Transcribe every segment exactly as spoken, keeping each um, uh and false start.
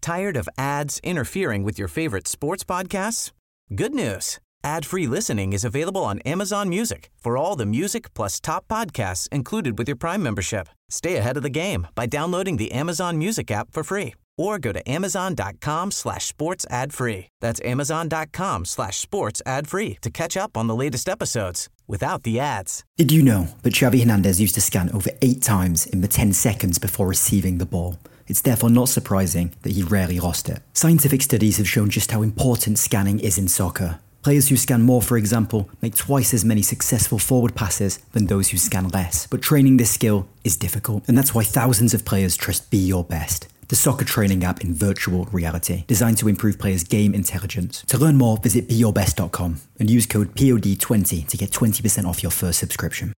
Tired of ads interfering with your favorite sports podcasts? Good news. Ad-free listening is available on Amazon Music for all the music plus top podcasts included with your Prime membership. Stay ahead of the game by downloading the Amazon Music app for free or go to amazon.com slash sports ad free. That's amazon.com slash sports ad free to catch up on the latest episodes without the ads. Did you know that Xavi Hernandez used to scan over eight times in the ten seconds before receiving the ball? It's therefore not surprising that he rarely lost it. Scientific studies have shown just how important scanning is in soccer. Players who scan more, for example, make twice as many successful forward passes than those who scan less. But training this skill is difficult, and that's why thousands of players trust Be Your Best, the soccer training app in virtual reality, designed to improve players' game intelligence. To learn more, visit be your best dot com and use code P O D twenty to get twenty percent off your first subscription.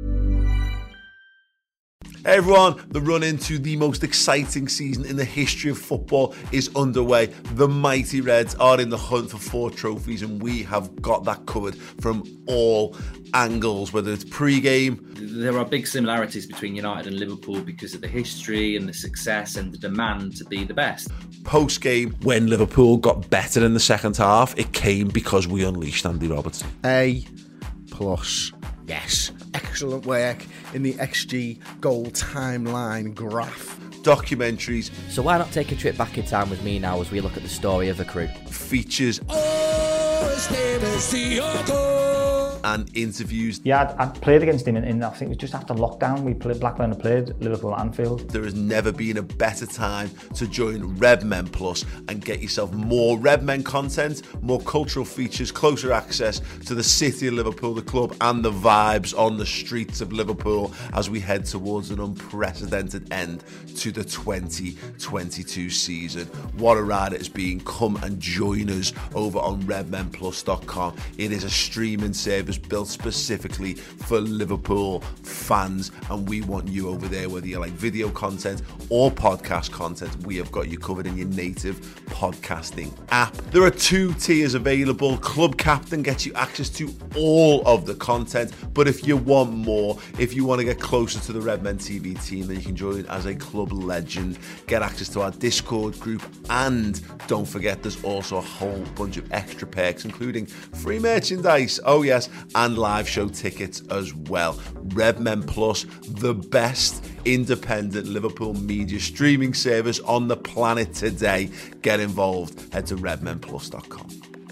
Hey everyone, the run into the most exciting season in the history of football is underway. The mighty Reds are in the hunt for four trophies, and we have got that covered from all angles, whether it's pre-game. There are big similarities between United and Liverpool because of the history and the success and the demand to be the best. Post-game, when Liverpool got better in the second half, it came because we unleashed Andy Robertson. A plus. Yes. Excellent work in the X G goal timeline graph. Documentaries. So why not take a trip back in time with me now as we look at the story of the crew? Features. Oh, his name is Thiago. And interviews. Yeah, I'd, I'd played against him in, in, I think it was just after lockdown. We played, Blackburn had played Liverpool at Anfield. There has never been a better time to join RevMen Plus and get yourself more RevMen content, more cultural features, closer access to the city of Liverpool, the club, and the vibes on the streets of Liverpool as we head towards an unprecedented end to the twenty twenty-two season. What a ride it has been. Come and join us over on rev men plus dot com. It is a streaming service built specifically for Liverpool fans, and we want you over there, whether you like video content or podcast content. We have got you covered in your native podcasting app. There are two tiers available. Club Captain gets you access to all of the content, but if you want more, if you want to get closer to the RevMen T V team, then you can join as a club legend, get access to our Discord group, and don't forget there's also a whole bunch of extra perks, including free merchandise, oh yes, and live show tickets as well. RevMen Plus, the best independent Liverpool media streaming service on the planet today. Get involved. Head to rev men plus dot com.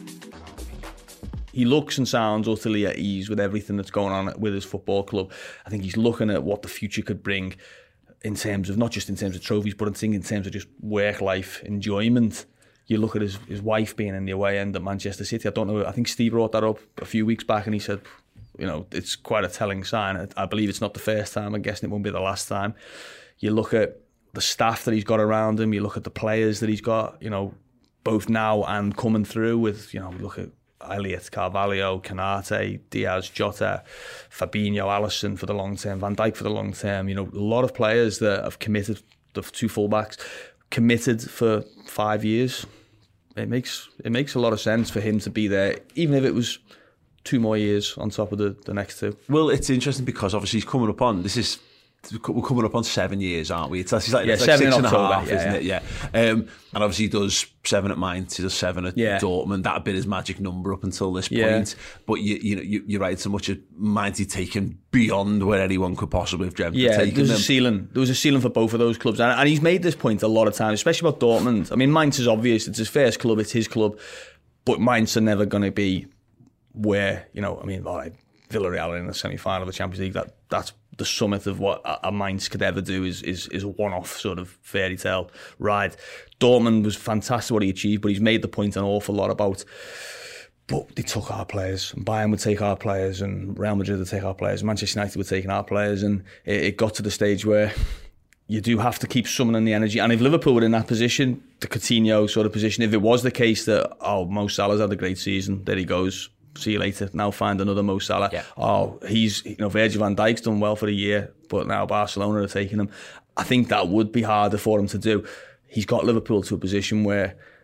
He looks and sounds utterly at ease with everything that's going on with his football club. I think he's looking at what the future could bring in terms of, not just in terms of trophies, but I think in terms of just work-life enjoyment. You look at his, his wife being in the away end at Manchester City. I don't know, I think Steve brought that up a few weeks back and he said, you know, it's quite a telling sign. I believe it's not the first time. I'm guessing it won't be the last time. You look at the staff that he's got around him. You look at the players that he's got, you know, both now and coming through with, you know, we look at Elliott, Carvalho, Canate, Diaz, Jota, Fabinho, Alisson for the long term, Van Dijk for the long term. You know, a lot of players that have committed, the two fullbacks, committed for five years. It makes it makes a lot of sense for him to be there, even if it was two more years on top of the, the next two. Well, it's interesting because obviously he's coming up on, this is, we're coming up on seven years, aren't we? It's, it's like, yeah, it's like seven six in and a October, half, yeah, isn't yeah. it? Yeah. Um, and obviously he does seven at Mainz, he does seven at yeah. Dortmund. That had been his magic number up until this yeah. point. But you, you know, you, you're right, so much of Mainz he'd taken beyond where anyone could possibly have dreamt yeah, of taking there was them. a ceiling. There was a ceiling for both of those clubs, and, and he's made this point a lot of times, especially about Dortmund. I mean, Mainz is obvious; it's his first club, it's his club, but Mainz are never going to be where, you know. I mean, all right, Villarreal in the semi-final of the Champions League. That that's the summit of what a, a Mainz could ever do. Is is is a one-off sort of fairy tale ride. Dortmund was fantastic what he achieved, but he's made the point an awful lot about. But they took our players, and Bayern would take our players, and Real Madrid would take our players, Manchester United were taking our players, and it, it got to the stage where you do have to keep summoning the energy. And if Liverpool were in that position, the Coutinho sort of position, if it was the case that, oh, Mo Salah's had a great season, there he goes, see you later, now find another Mo Salah. Yeah. Oh, he's, you know, Virgil van Dijk's done well for a year, but now Barcelona are taking him. I think that would be harder for him to do. He's got Liverpool to a position where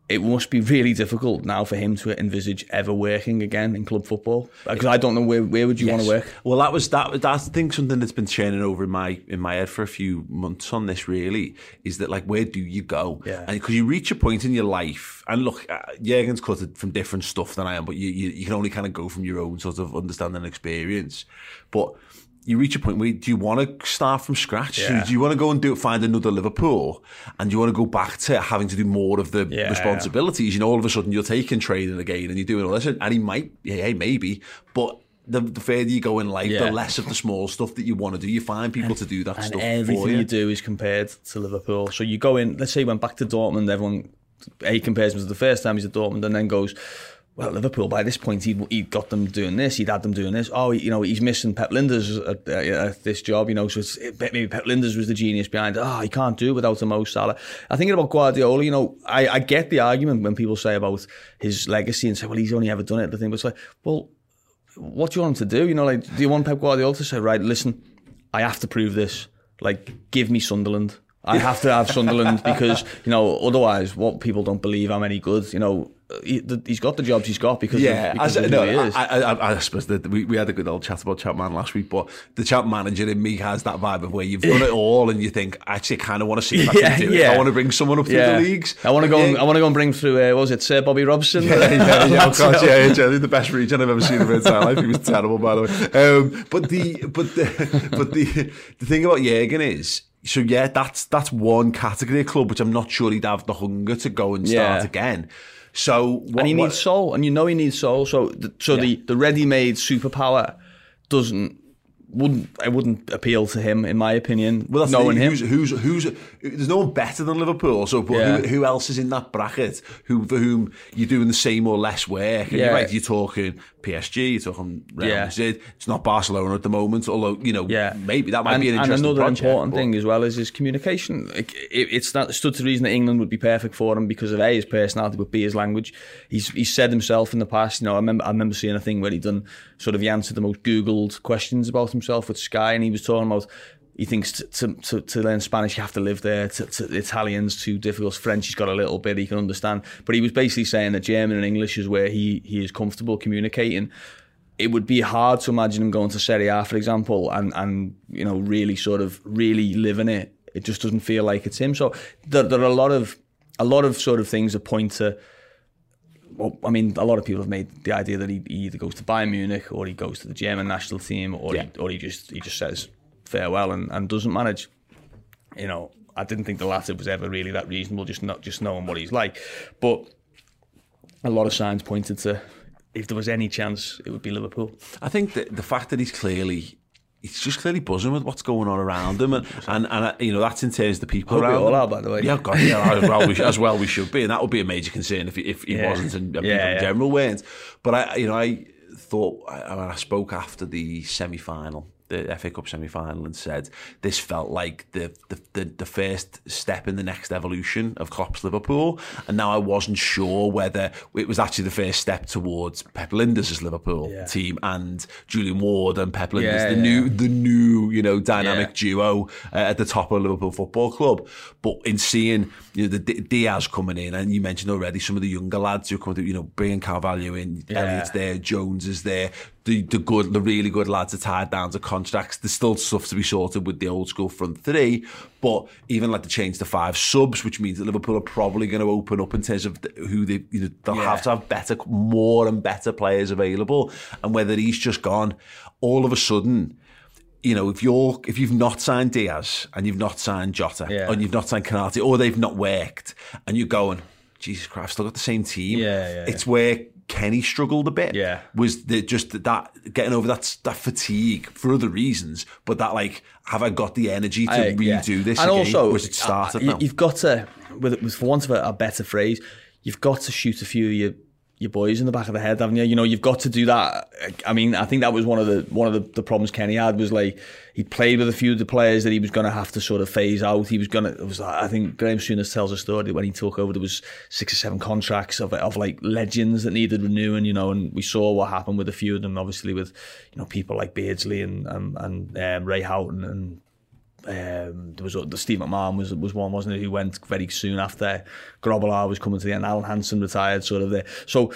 it must be really difficult now for him to envisage ever working again in club football, because I don't know where where would you yes. want to work. Well, that was that. That's I think something that's been churning over in my in my head for a few months on this. Really, is that like, where do you go? Yeah. And because you reach a point in your life, and look, uh, Jurgen's cut it from different stuff than I am, but you, you you can only kind of go from your own sort of understanding and experience. But you reach a point where, do you want to start from scratch? Yeah. Do you want to go and do find another Liverpool, and do you want to go back to having to do more of the yeah, responsibilities? You know, all of a sudden you're taking training again and you're doing all this, and he might, yeah, hey, maybe, but the, the further you go in life, yeah. the less of the small stuff that you want to do. You find people and, to do that and stuff. Everything for you. you do is compared to Liverpool. So you go in, let's say he went back to Dortmund, everyone, he compares him to the first time he's at Dortmund, and then goes, well, Liverpool, by this point, he'd, he'd got them doing this, he'd had them doing this. Oh, you know, he's missing Pep Lijnders at, at this job, you know, so it's, maybe Pep Lijnders was the genius behind it. Oh, he can't do it without a Mo Salah. I think about Guardiola, you know, I, I get the argument when people say about his legacy and say, well, he's only ever done it. The thing, but it's like, well, what do you want him to do? You know, like, do you want Pep Guardiola to say, right, listen, I have to prove this. Like, give me Sunderland. I have to have Sunderland because, you know, otherwise, what people don't believe how many good, you know, he, he's got the jobs he's got because yeah, of, because as, of no, who he is. I, I, I suppose that we, we had a good old chat about Chapman last week, but the Chapman manager in me has that vibe of where you've done it all and you think, actually, I kind of want to see if I yeah, can do yeah. it. I want to bring someone up through yeah. the leagues. I want to go. And, I want to go and bring through. Uh, what was it Sir Bobby Robson? Yeah, yeah, yeah, of course, yeah, yeah, the best region I've ever seen in my entire life. He was terrible, by the way. Um, but the but the but the the thing about Jurgen is. So yeah, that's that's one category of club which I'm not sure he'd have the hunger to go and start yeah. again. So what, and he what, needs soul, and you know he needs soul. So the, so yeah. the, the ready-made superpower doesn't wouldn't it wouldn't appeal to him, in my opinion. Well, that's knowing the, him, who's, who's who's there's no one better than Liverpool. So, but yeah. who, who else is in that bracket? Who for whom you're doing the same or less work? And yeah. you're right, you're talking P S G, you're talking Real yeah. Madrid. It's not Barcelona at the moment, although you know yeah. maybe that might and, be an interesting and another project, important but... thing as well is his communication. It, it, it's not stood to reason that England would be perfect for him because of A, his personality, but B, his language. He's he's said himself in the past. You know, I remember I remember seeing a thing where he done sort of he answered the most Googled questions about himself with Sky, and he was talking about. He thinks to, to, to, to learn Spanish, you have to live there. To, to Italian's too difficult. French, he's got a little bit, he can understand. But he was basically saying that German and English is where he, he is comfortable communicating. It would be hard to imagine him going to Serie A, for example, and, and you know, really sort of, really living it. It just doesn't feel like it's him. So there, there are a lot of, a lot of sort of things that point to, well, I mean, a lot of people have made the idea that he, he either goes to Bayern Munich or he goes to the German national team or, yeah. he, or he just he just says, farewell and, and doesn't manage. You know, I didn't think the latter was ever really that reasonable, just not just knowing what he's like. But a lot of signs pointed to if there was any chance, it would be Liverpool. I think that the fact that he's clearly, he's just clearly buzzing with what's going on around him, and and, and you know that's in terms of the people Hope around. We all him. are, by the way. Yeah, God, yeah, as well we as well we should be, and that would be a major concern if he, if he yeah. wasn't, and, and yeah, people yeah. in general weren't. But I, you know, I thought I, I spoke after the semi-final. The F A Cup semi-final, and said this felt like the, the the the first step in the next evolution of Klopp's Liverpool, and now I wasn't sure whether it was actually the first step towards Pep Lijnders' Liverpool yeah. team and Julian Ward and Pep Lijnders, yeah, the yeah. new the new you know dynamic yeah. duo uh, at the top of Liverpool Football Club. But in seeing you know the D- Diaz coming in, and you mentioned already some of the younger lads who come through, you know, bringing Carvalho in, yeah. Elliott's there, Jones is there. The, the good, the really good lads are tied down to contracts. There's still stuff to be sorted with the old school front three, but even like the change to five subs, which means that Liverpool are probably going to open up in terms of who they, you know, they'll yeah. have to have better, more and better players available. And whether he's just gone, all of a sudden, you know, if you're if you've not signed Diaz and you've not signed Jota yeah. and you've not signed Konate, or they've not worked, and you're going, Jesus Christ, I've still got the same team. Yeah, yeah, it's yeah. where Kenny struggled a bit. Yeah, was the, just that getting over that that fatigue for other reasons, but that like, have I got the energy to I, redo yeah. this and again? Also, was it started uh, now? You've got to, with, with for want of a, a better phrase, you've got to shoot a few of your your boys in the back of the head, haven't you? You know, you've got to do that. I mean, I think that was one of the one of the, the problems Kenny had, was like he played with a few of the players that he was going to have to sort of phase out. He was going to. It was like, I think Graham Souness tells a story that when he took over, there was six or seven contracts of of like legends that needed renewing. You know, and we saw what happened with a few of them. Obviously, with you know people like Beardsley and and, and um, Ray Houghton and Um, there was the Steve McMahon was was one, wasn't it? Who went very soon after. Grobbelaar was coming to the end. Alan Hansen retired, sort of there. So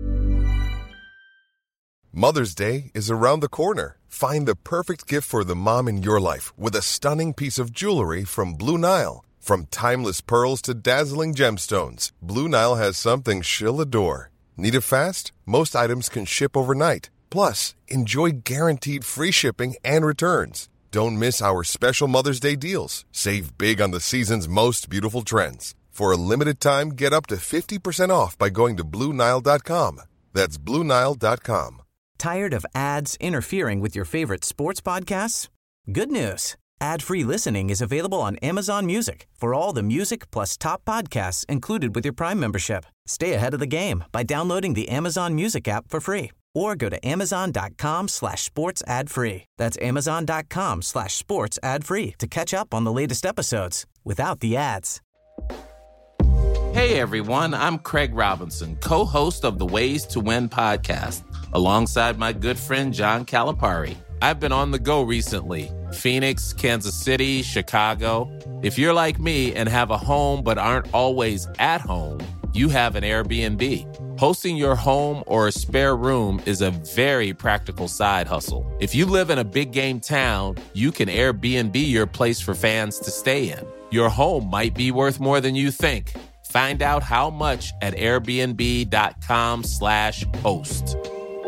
Mother's Day is around the corner. Find the perfect gift for the mom in your life with a stunning piece of jewelry from Blue Nile. From timeless pearls to dazzling gemstones, Blue Nile has something she'll adore. Need it fast? Most items can ship overnight. Plus, enjoy guaranteed free shipping and returns. Don't miss our special Mother's Day deals. Save big on the season's most beautiful trends. For a limited time, get up to fifty percent off by going to Blue Nile dot com. That's Blue Nile dot com. Tired of ads interfering with your favorite sports podcasts? Good news. Ad-free listening is available on Amazon Music for all the music plus top podcasts included with your Prime membership. Stay ahead of the game by downloading the Amazon Music app for free or go to amazon.com slash sports ad free. That's amazon.com slash sports ad free to catch up on the latest episodes without the ads. Hey everyone, I'm Craig Robinson, co-host of the Ways to Win podcast, alongside my good friend John Calipari. I've been on the go recently. Phoenix, Kansas City, Chicago. If you're like me and have a home but aren't always at home, you have an Airbnb. Hosting your home or a spare room is a very practical side hustle. If you live in a big game town, you can Airbnb your place for fans to stay in. Your home might be worth more than you think. Find out how much at airbnb.com slash host.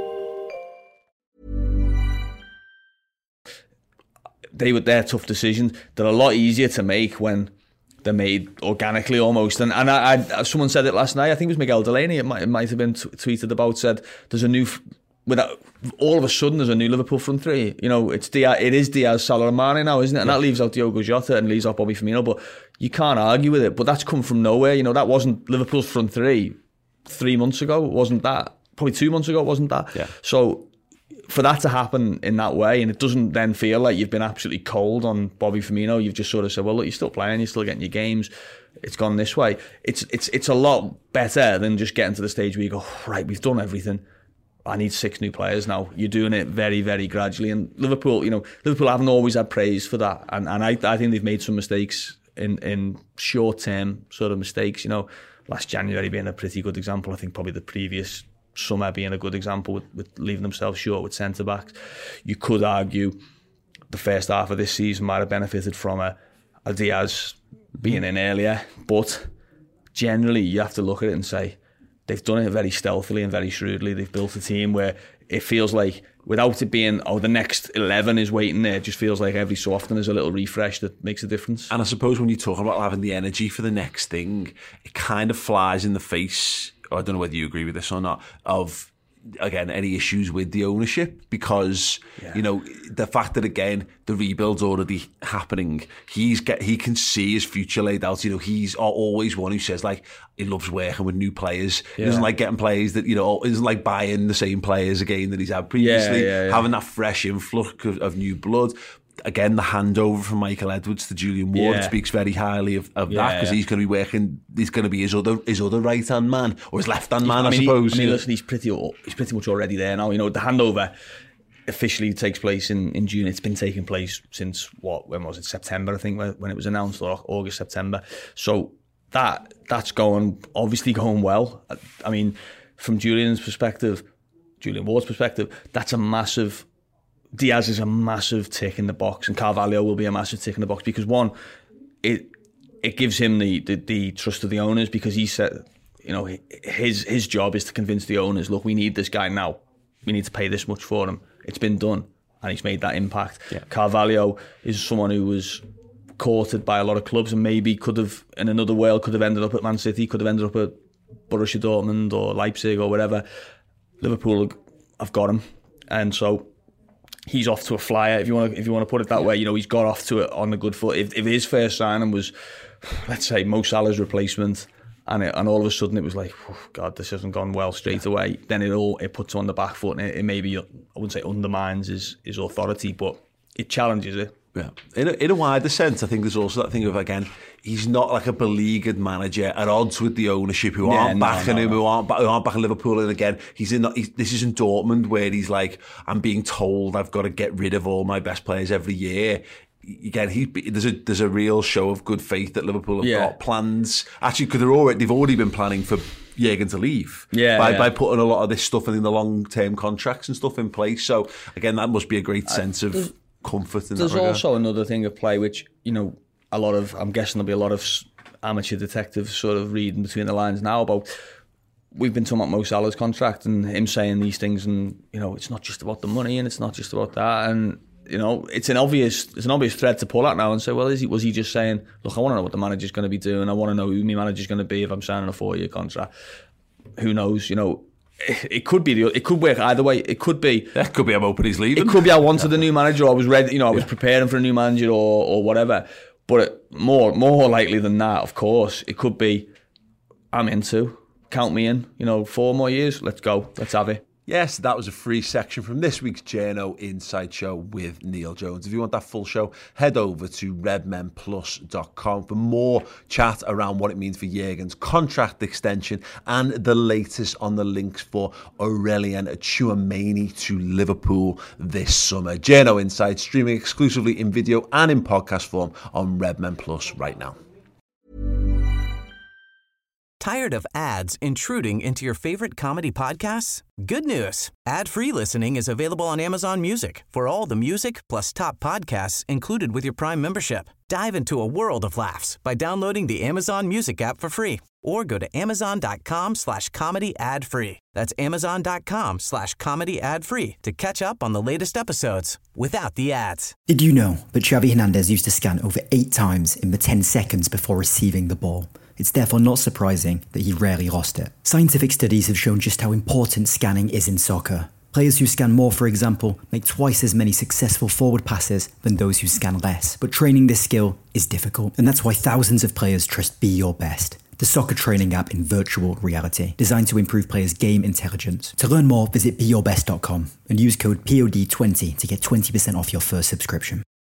They were their tough decisions. They're a lot easier to make when they're made organically almost. And and I, I someone said it last night. I think it was Miguel Delaney. It might it might have been t- tweeted about. Said there's a new without all of a sudden there's a new Liverpool front three. You know, it's Diaz, it is Diaz, Salah, and Mane now, isn't it? And yeah. That leaves out Diogo Jota and leaves out Bobby Firmino. But you can't argue with it. But that's come from nowhere. You know, that wasn't Liverpool's front three three months ago. It wasn't that. Probably two months ago. It wasn't that. Yeah. So for that to happen in that way, and it doesn't then feel like you've been absolutely cold on Bobby Firmino, you've just sort of said, well, look, you're still playing, you're still getting your games, it's gone this way. It's it's it's a lot better than just getting to the stage where you go, right, we've done everything, I need six new players now. You're doing it very, very gradually. And Liverpool, you know, Liverpool haven't always had praise for that. And and I, I think they've made some mistakes in, in short-term sort of mistakes. You know, last January being a pretty good example. I think probably the previous summer being a good example with, with leaving themselves short with centre-backs. You could argue the first half of this season might have benefited from a, a Diaz being in earlier. But generally, you have to look at it and say, they've done it very stealthily and very shrewdly. They've built a team where it feels like, without it being, oh, the next eleven is waiting there, it just feels like every so often there's a little refresh that makes a difference. And I suppose when you're talking about having the energy for the next thing, it kind of flies in the face, I don't know whether you agree with this or not, of, again, any issues with the ownership, because, yeah. you know, the fact that, again, the rebuild's already happening, he's get, he can see his future laid out. You know, he's always one who says, like, he loves working with new players. Yeah. He doesn't like getting players that, you know, he doesn't like buying the same players again that he's had previously, yeah, yeah, yeah. having that fresh influx of, of new blood. Again, the handover from Michael Edwards to Julian Ward yeah. speaks very highly of, of yeah, that, because yeah. he's going to be working. He's going to be his other his other right hand man, or his left hand man, I, I mean, suppose. He, I mean, listen, he's pretty he's pretty much already there now. You know, the handover officially takes place in, in June. It's been taking place since what? When was it? September, I think, when, when it was announced, or August, September. So that that's going obviously going well. I, I mean, from Julian's perspective, Julian Ward's perspective, that's a massive. Diaz is a massive tick in the box, and Carvalho will be a massive tick in the box, because one, it it gives him the, the, the trust of the owners, because he said, you know, his his job is to convince the owners, look, we need this guy now, we need to pay this much for him. It's been done, and he's made that impact. Yeah. Carvalho is someone who was courted by a lot of clubs, and maybe could have, in another world, could have ended up at Man City, could have ended up at Borussia Dortmund or Leipzig or whatever. Liverpool have got him, and so he's off to a flyer, if you want to, if you want to put it that yeah. way. You know, he's got off to it on the good foot. If, if his first signing was, let's say, Mo Salah's replacement, and it, and all of a sudden it was like, oh God, this hasn't gone well straight yeah. away, then it all it puts on the back foot, and it, it maybe, I wouldn't say undermines his, his authority, but it challenges it. Yeah. In a, in a wider sense, I think there's also that thing of, again, he's not like a beleaguered manager at odds with the ownership who yeah, aren't no, backing no, him, no. who aren't who aren't backing Liverpool. And again, he's in. He's, this isn't Dortmund, where he's like, I'm being told I've got to get rid of all my best players every year. again, he there's a there's a real show of good faith that Liverpool have Yeah. got plans. Actually, because they're already they've already been planning for Jurgen to leave. Yeah, by yeah. by putting a lot of this stuff in the long term contracts and stuff in place. So again, that must be a great sense of there's- comfort in There's that regard. also another thing of play, which, you know, a lot of, I'm guessing there'll be a lot of s- amateur detectives sort of reading between the lines now about, we've been talking about Mo Salah's contract and him saying these things, and, you know, it's not just about the money and it's not just about that. And, you know, it's an obvious, it's an obvious thread to pull out now and say, well, is he, was he just saying, look, I want to know what the manager's going to be doing. I want to know who my manager's going to be if I'm signing a four-year contract. Who knows, you know, it, it could be, the, it could work either way. It could be, That could be I'm hoping he's leaving. it could be I wanted a new manager, or I was ready, you know, I was preparing for a new manager, or or whatever. But more more likely than that, of course, it could be I'm into. Count me in. You know, four more years. Let's go. Let's have it. Yes, that was a free section from this week's Journo Inside Show with Neil Jones. If you want that full show, head over to redmen plus dot com for more chat around what it means for Jurgen's contract extension and the latest on the links for Aurelien Tchouameni to Liverpool this summer. Journo Inside streaming exclusively in video and in podcast form on Redmen Plus right now. Tired of ads intruding into your favorite comedy podcasts? Good news. Ad-free listening is available on Amazon Music for all the music plus top podcasts included with your Prime membership. Dive into a world of laughs by downloading the Amazon Music app for free or go to amazon.com slash comedy ad free. That's amazon.com slash comedy ad free to catch up on the latest episodes without the ads. Did you know that Xavi Hernandez used to scan over eight times in the ten seconds before receiving the ball? It's therefore not surprising that he rarely lost it. Scientific studies have shown just how important scanning is in soccer. Players who scan more, for example, make twice as many successful forward passes than those who scan less. But training this skill is difficult, and that's why thousands of players trust Be Your Best, the soccer training app in virtual reality, designed to improve players' game intelligence. To learn more, visit be your best dot com and use code P O D twenty to get twenty percent off your first subscription.